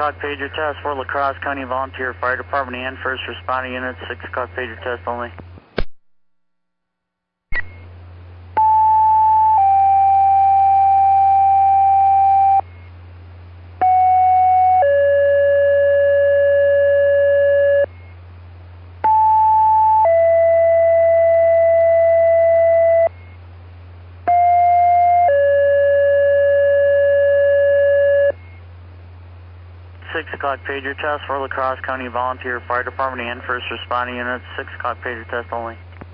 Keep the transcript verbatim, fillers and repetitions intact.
o'clock pager test for La Crosse County Volunteer Fire Department and First Responder Units, six o'clock pager test only. six o'clock pager test for La Crosse County Volunteer Fire Department and First Responder Units, six o'clock pager test only.